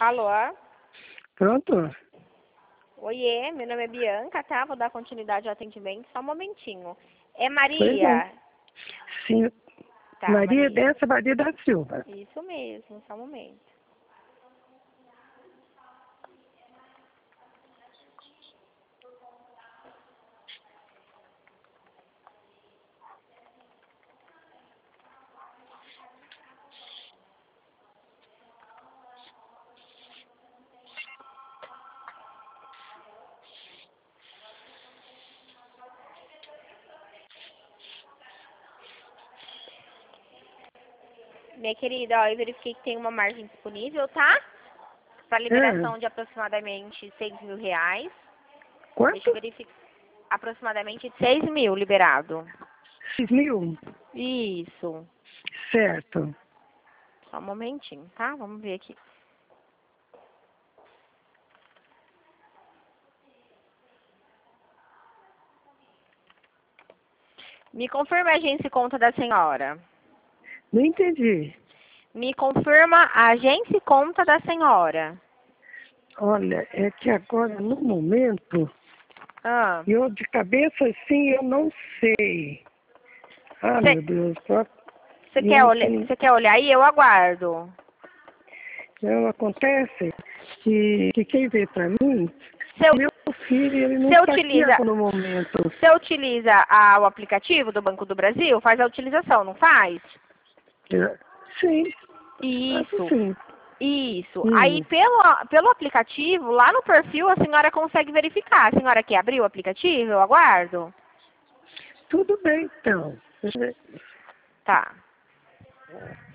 Alô? Pronto? Oiê, meu nome é Bianca, tá? Vou dar continuidade ao atendimento, só um momentinho. É Pois é. Maria? Sim. Tá, Maria Dessa Badia da Silva. Isso mesmo, só um momento. Minha querida, ó, eu verifiquei que tem uma margem disponível, tá? Para liberação de aproximadamente R$ 6.000. Quanto? Deixa eu verificar. Aproximadamente 6.000 liberado. 6.000? Isso. Certo. Só um momentinho, tá? Vamos ver aqui. Me confirma a agência e conta da senhora. Não entendi. Me confirma a agência e conta da senhora. Olha, é que agora, no momento, Ah. eu de cabeça assim, eu não sei. Ah, meu Deus. Você quer olhar aí? Eu aguardo. Não acontece que quem vê para mim, Seu, meu filho, ele não você está aqui utiliza, agora no momento. você utiliza o aplicativo do Banco do Brasil? Faz a utilização, não faz? Sim. Isso. Sim. Isso. Aí, pelo aplicativo, lá no perfil, a senhora consegue verificar. A senhora quer abrir o aplicativo? Eu aguardo. Tudo bem, então. Tá.